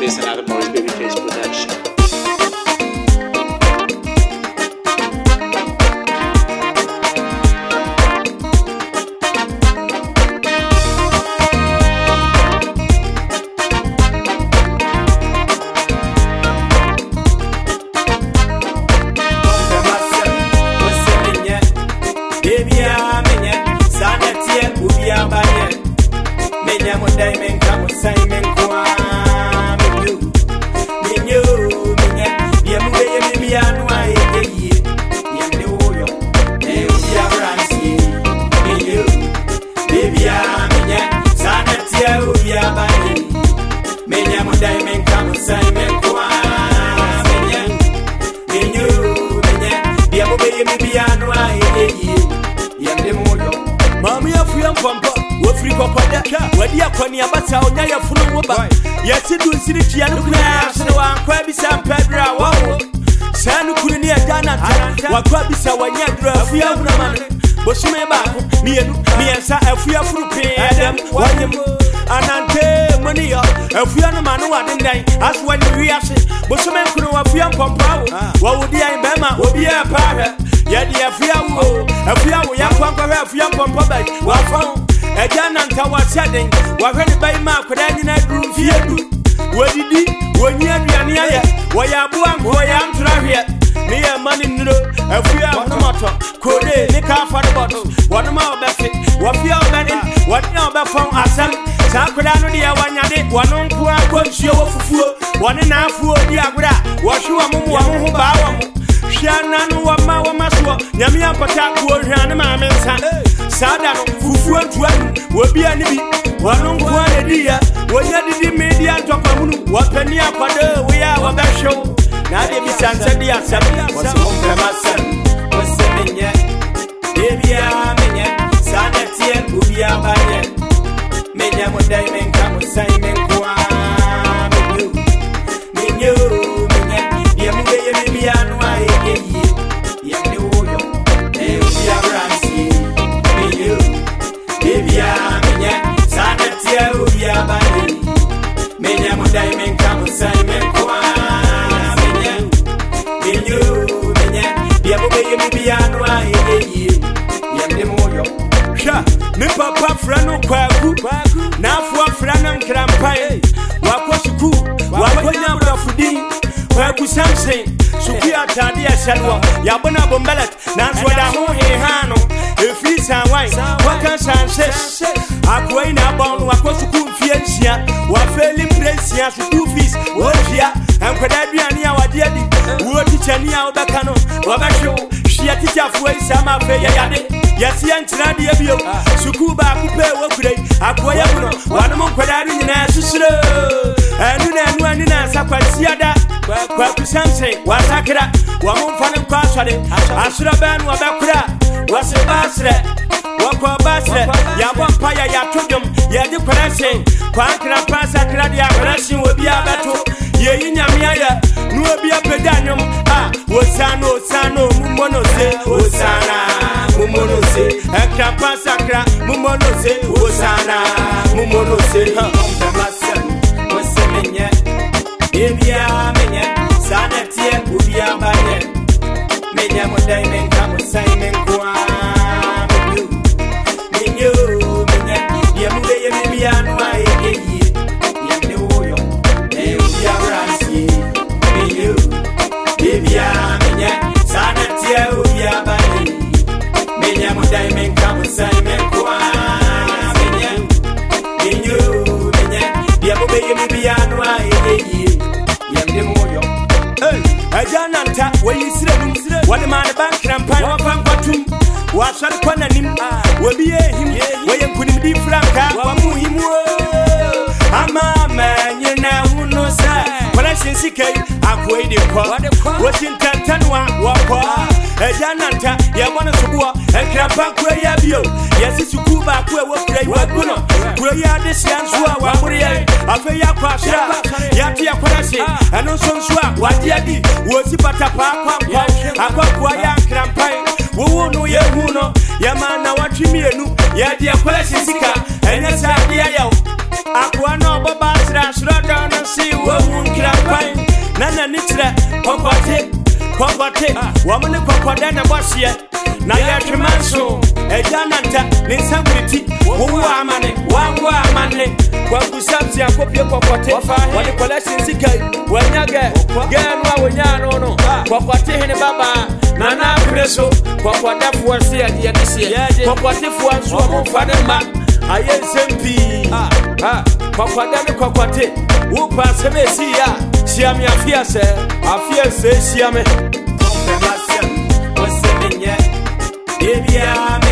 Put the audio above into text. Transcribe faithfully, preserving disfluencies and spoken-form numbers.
Babyface, another Morris Babyface production. Mami ya fuya mpampa, wafri kwa pada Wadi ya kwani ya bata onya ya funu waba Yeti dunsiri kia nukuna Sina wankwa bisa mpedra wawo Sanu kuni ya jana ta Wakwa bisa wanyadra fuya unamana Bosume bako, mienu, miensa Efuya furu pedem, wanyem Anante mania, efuya no manu wadendai Asu wani wiyase, bosume kuni wafuya mpampa Wawudi ya imbema, wabi ya pare Yadi efuya wo, efuya wo ya kwankwa efuya mpampa bai Wafon, ejana nta wasyadeng Wafeni bai ma kudani na drum fiedu Wadidi, wani aduani ya Wayabuwa mkuwa ya mturahia Niye mani nilo, efuya wanomato Kode, nika afariboto Wanuma obefi, wafia obeni Wadina obefon asem Sakudano diya wanyade Wanonkuwa kwa msio wafufuo Wanina afuo diya guda Washuwa mumu wa muhu bawa mu Shiananu wa ma wa masuwa Nyamia mpata kuohana mamensa Sadano fufuo ntuanu Wabia nibi Wanonkuwa nediya Wanyadidi media ntopa hunu Wapenia kwa do Wea wabesho Nade bisanse diya sabi Wasi mumpe masen Wase menye Debia menye Sana tiye ubia banye Menye mudai menka musai menkwa Menyo Menyo Menye Ye mube ye bibia nuwa ye ye Ye mne uyo E ubia bransi Menyo Debia menye Sana tiye ubia banye Menye mudai menka musai menkwa Menye Menyo Menye Ye mube ye bibia nuwa ye ye Ye mne uyo Sha Mi papa frano kwaku Na fuwa frano mkirampaye Wako suku Wako nyambra fudi Kwaku samse Suki atadi ya shalwa Yabona bombelet Nanswada hon hehano Efi sanwai Waka sanse Akwa ina bon Wako suku mfiensia Wafeli mpresia Suku fis Wofia Mkwadadu ya wadiadi Uo tichani ya obakano Wabasho Shia ticha fuwa isama fe ya yade Yasi ya nchiradi ya biyo Sukuba kupe wakure Akwa ya muno Wanamu mkwadari nina susuro Nuna nua nina sakwa siyada Kwa kusamse Wasakira Wamu mfane mkwa swade Asura banu wabakura Wasi basre Wakwa basre Yabwa mpaya ya tujum Yadi kwenese Kwa nkira pasa kiradi ya kwenesi Wabia betu Ye nyamia ya Nuwabia pedanyum Ah Wosano Wosano Mumonose Wosana Mumonose Ekra pasakra Mumonose Wosana Mumonose Mpe masen Wose menye Ebia menye Sanetie ubia banye Menye mudai menka musai menkwa Menyo Menyo Menye Ye mude ye bibia nuwa ye ye Ye mne uyo E ubia bransi Menyo Ebia menye Sanetie ubia banye Menye mudai menka musai menkwa Menye Menyo Menye Ye mube ye bibia nuwa ye ye Ye mne uyo Hey, ajana nta wayisire num wale mane bankra mpan wafankwatum wasar kwana nim wabiye him waye kunim di franka wamu himu ama manye na uno sa wala sinsikai akwai de kwa wasin tantanwa wakwa ajana nta ya bwana subua enkra pankwa ya biyo yesi sukuba kwa wakura waguno kura ya desiansua wamuriye afa ya kwasha ya tia kwanase anu sonsua wadiadi wosi patapa kwa kwa akwa kwa ya krampai wo no ye huno ya mana watwimienu ya dia kwala sisika enya sa dia yawo akwa no baba sra sra da no si wo Nana Nitra, Kwakwate, Kwakwate, woman of Kwakwadana was here. Nayatamaso, a Janata, Nisabiti, Wamane, Wamane, Kwakusabsia, Kopia Kwakwate, what the collection Sika, Wanyaga, Ganwa, Wanyano, Kwakwate, Baba, Nana Preso, Kwakwata was here, Yanisia, Kwakwate was one Fadema, I am Sempi, ah, Kwakwata, Kwakwate, Whoop, Semesia, Siamia Fiase, Afia says Siame, what's the yet? Baby, I'm